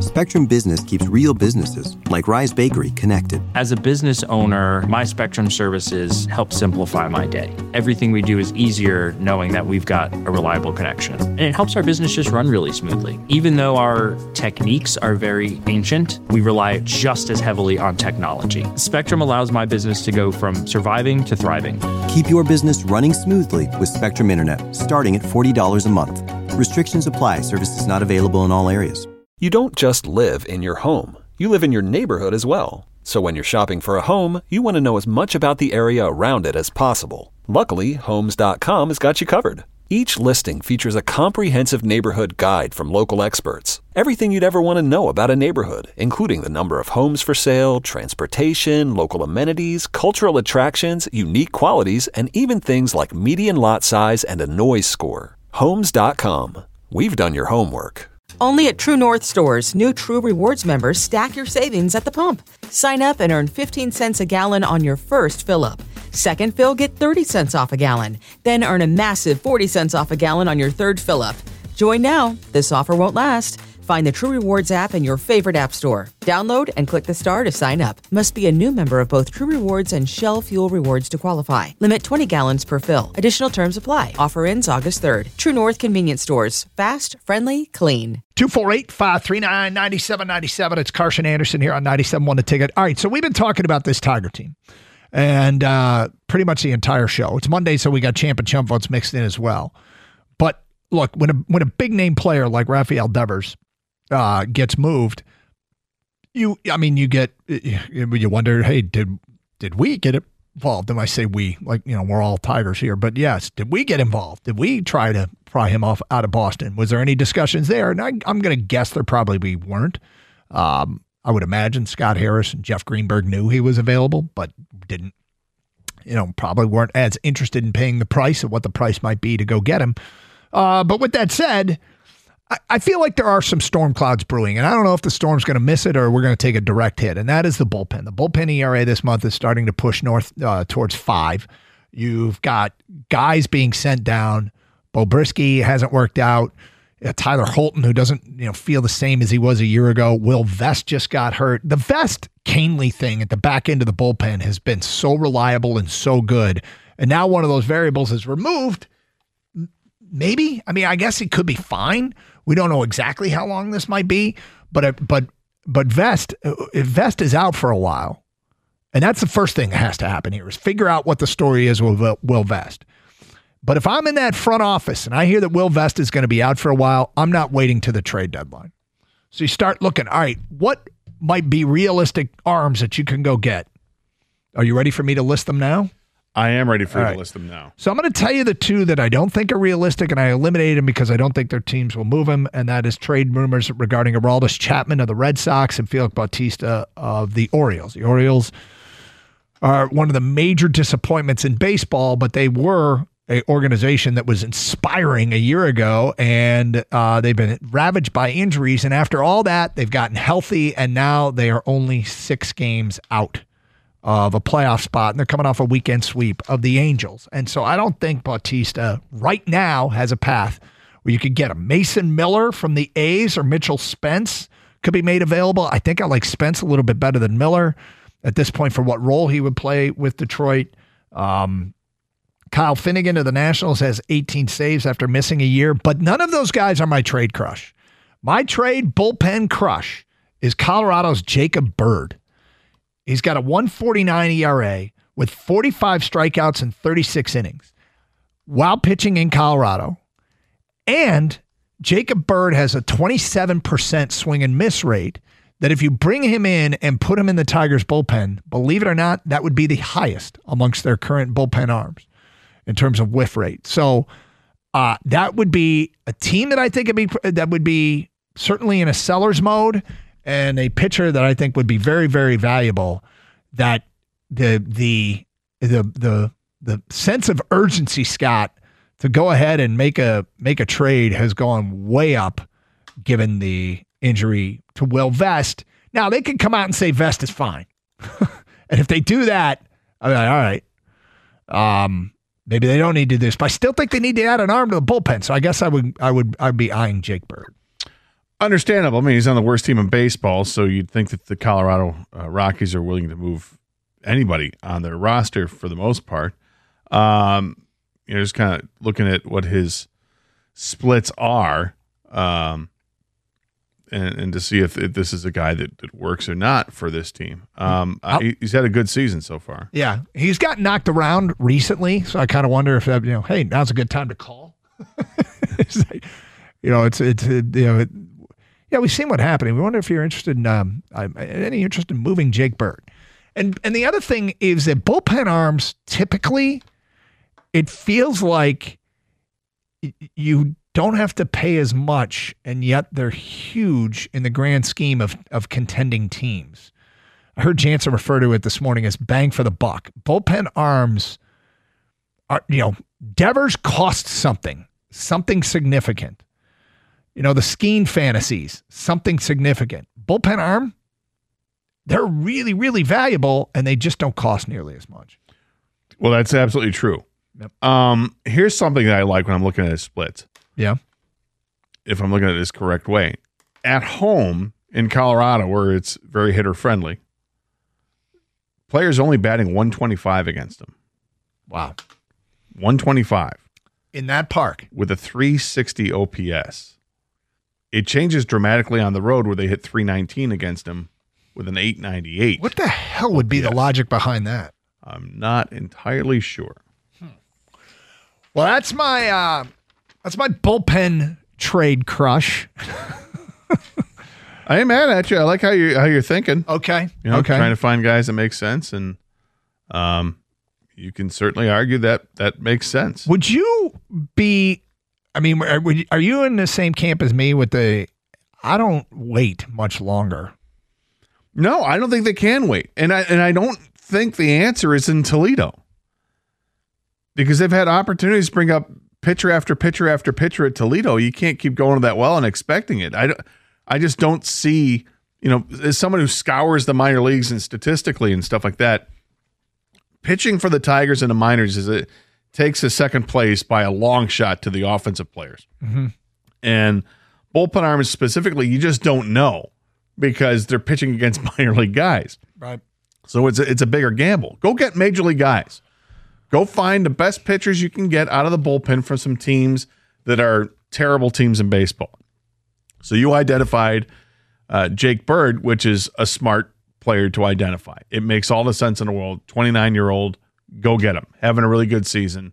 Spectrum Business keeps real businesses, like Rise Bakery, connected. As a business owner, my Spectrum services help simplify my day. Everything we do is easier knowing that we've got a reliable connection. And it helps our business just run really smoothly. Even though our techniques are very ancient, we rely just as heavily on technology. Spectrum allows my business to go from surviving to thriving. Keep your business running smoothly with Spectrum Internet, starting at $40 a month. Restrictions apply. Services not available in all areas. You don't just live in your home. You live in your neighborhood as well. So when you're shopping for a home, you want to know as much about the area around it as possible. Luckily, Homes.com has got you covered. Each listing features a comprehensive neighborhood guide from local experts. Everything you'd ever want to know about a neighborhood, including the number of homes for sale, transportation, local amenities, cultural attractions, unique qualities, and even things like median lot size and a noise score. Homes.com. We've done your homework. Only at True North stores, new True Rewards members stack your savings at the pump. Sign up and earn 15 cents a gallon on your first fill-up. Second fill, get 30 cents off a gallon. Then earn a massive 40 cents off a gallon on your third fill-up. Join now. This offer won't last. Find the True Rewards app in your favorite app store. Download and click the star to sign up. Must be a new member of both True Rewards and Shell Fuel Rewards to qualify. Limit 20 gallons per fill. Additional terms apply. Offer ends August 3rd. True North Convenience Stores. Fast, friendly, clean. 248-539-9797. It's Carson Anderson here on 97.1 The Ticket. All right, so we've been talking about this Tiger team and pretty much the entire show. It's Monday, so we got champ and chump votes mixed in as well. But look, when a big name player like Rafael Devers gets moved, you wonder, hey, did we get involved? And I say we, like, we're all Tigers here, but yes, did we get involved? Did we try to pry him off out of Boston? Was there any discussions there? And I'm going to guess there probably weren't. I would imagine Scott Harris and Jeff Greenberg knew he was available, but didn't, probably weren't as interested in paying the price of what the price might be to go get him. But with that said, I feel like there are some storm clouds brewing, and I don't know if the Storm's going to miss it or we're going to take a direct hit, and that is the bullpen. The bullpen ERA this month is starting to push north towards 5. You've got guys being sent down. Bo Brisky hasn't worked out. Tyler Holton, who doesn't feel the same as he was a year ago. Will Vest just got hurt. The Vest-Canely thing at the back end of the bullpen has been so reliable and so good, and now one of those variables is removed. Maybe. I guess he could be fine. We don't know exactly how long this might be, but Vest, if Vest is out for a while, and that's the first thing that has to happen here is figure out what the story is with Will Vest. But if I'm in that front office and I hear that Will Vest is going to be out for a while, I'm not waiting to the trade deadline. So you start looking, all right, what might be realistic arms that you can go get? Are you ready for me to list them now? I am ready for you to list them now. So I'm going to tell you the two that I don't think are realistic, and I eliminated them because I don't think their teams will move them, and that is trade rumors regarding Aroldis Chapman of the Red Sox and Felix Bautista of the Orioles. The Orioles are one of the major disappointments in baseball, but they were an organization that was inspiring a year ago, and they've been ravaged by injuries, and after all that, they've gotten healthy, and now they are only 6 games out of a playoff spot, and they're coming off a weekend sweep of the Angels. And so I don't think Bautista right now has a path where you could get him. Mason Miller from the A's or Mitchell Spence could be made available. I think I like Spence a little bit better than Miller at this point for what role he would play with Detroit. Kyle Finnegan of the Nationals has 18 saves after missing a year, but none of those guys are my trade crush. My trade bullpen crush is Colorado's Jacob Bird. He's got a 1.49 ERA with 45 strikeouts in 36 innings while pitching in Colorado. And Jacob Bird has a 27% swing and miss rate that if you bring him in and put him in the Tigers bullpen, believe it or not, that would be the highest amongst their current bullpen arms in terms of whiff rate. So that would be a team that I think would be certainly in a seller's mode, and a pitcher that I think would be very, very valuable. That the sense of urgency, Scott, to go ahead and make a trade has gone way up, given the injury to Will Vest. Now they can come out and say Vest is fine, and if they do that, I'm like, all right, maybe they don't need to do this, but I still think they need to add an arm to the bullpen. So I guess I'd be eyeing Jake Bird. Understandable. I mean, he's on the worst team in baseball, so you'd think that the Colorado Rockies are willing to move anybody on their roster for the most part. Just kind of looking at what his splits are, and to see if this is a guy that works or not for this team. He's had a good season so far. Yeah, he's got knocked around recently, so I kind of wonder if that, hey, now's a good time to call. We've seen what happened. We wonder if you're interested in any interest in moving Jake Bird. And the other thing is that bullpen arms, typically, it feels like you don't have to pay as much, and yet they're huge in the grand scheme of contending teams. I heard Jansen refer to it this morning as bang for the buck. Bullpen arms are, Devers cost something significant. The Skeen fantasies, something significant. Bullpen arm, they're really, really valuable, and they just don't cost nearly as much. Well, that's absolutely true. Yep. Here's something that I like when I'm looking at his splits. Yeah. If I'm looking at it this correct way. At home in Colorado, where it's very hitter-friendly, players only batting 125 against him. Wow. 125. In that park. With a 360 OPS. It changes dramatically on the road where they hit 319 against him with an 898. What the hell would be the logic behind that? I'm not entirely sure. Well, that's my bullpen trade crush. I ain't mad at you. I like how you're thinking. Okay. Okay. Trying to find guys that make sense, and you can certainly argue that makes sense. Would you be? I mean, are you in the same camp as me with I don't wait much longer? No, I don't think they can wait, and I don't think the answer is in Toledo, because they've had opportunities to bring up pitcher after pitcher after pitcher at Toledo. You can't keep going to that well and expecting it. I just don't see, as someone who scours the minor leagues and statistically and stuff like that, pitching for the Tigers in the minors takes a second place by a long shot to the offensive players. Mm-hmm. And bullpen arms specifically, you just don't know because they're pitching against minor league guys. Right. So it's a bigger gamble. Go get major league guys. Go find the best pitchers you can get out of the bullpen from some teams that are terrible teams in baseball. So you identified Jake Bird, which is a smart player to identify. It makes all the sense in the world. 29-year-old, go get him. Having a really good season.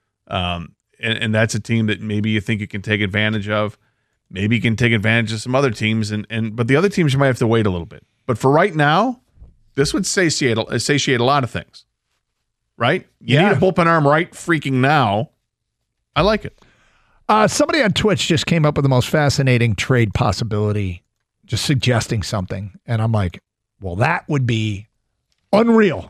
And that's a team that maybe you think you can take advantage of. Maybe you can take advantage of some other teams. But the other teams, you might have to wait a little bit. But for right now, this would satiate a lot of things. Right? You need a bullpen arm right freaking now. I like it. Somebody on Twitch just came up with the most fascinating trade possibility, just suggesting something. And I'm like, well, that would be unreal.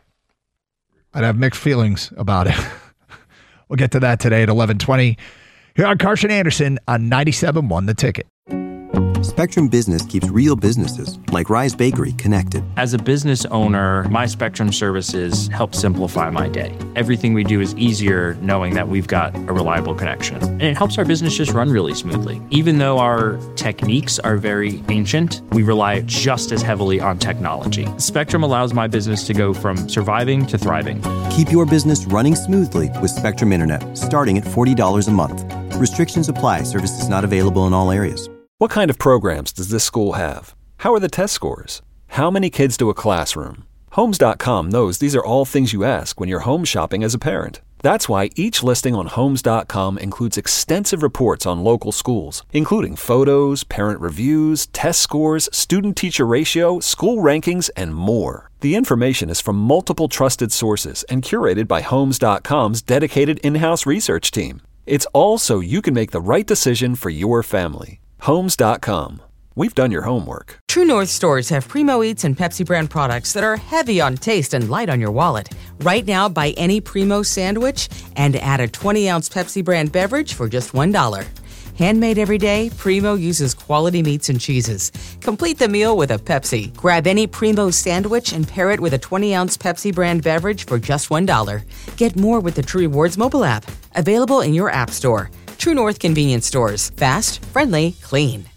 I'd have mixed feelings about it. We'll get to that today at 11:20. Here on Carson Anderson on 97.1 The Ticket. Spectrum Business keeps real businesses, like Rise Bakery, connected. As a business owner, my Spectrum services help simplify my day. Everything we do is easier knowing that we've got a reliable connection. And it helps our business just run really smoothly. Even though our techniques are very ancient, we rely just as heavily on technology. Spectrum allows my business to go from surviving to thriving. Keep your business running smoothly with Spectrum Internet, starting at $40 a month. Restrictions apply. Services not available in all areas. What kind of programs does this school have? How are the test scores? How many kids do a classroom? Homes.com knows these are all things you ask when you're home shopping as a parent. That's why each listing on Homes.com includes extensive reports on local schools, including photos, parent reviews, test scores, student-teacher ratio, school rankings, and more. The information is from multiple trusted sources and curated by Homes.com's dedicated in-house research team. It's all so you can make the right decision for your family. Homes.com. We've done your homework. True North stores have Primo Eats and Pepsi brand products that are heavy on taste and light on your wallet. Right now, buy any Primo sandwich and add a 20-ounce Pepsi brand beverage for just $1. Handmade every day, Primo uses quality meats and cheeses. Complete the meal with a Pepsi. Grab any Primo sandwich and pair it with a 20-ounce Pepsi brand beverage for just $1. Get more with the True Rewards mobile app. Available in your app store. True North convenience stores. Fast, friendly, clean.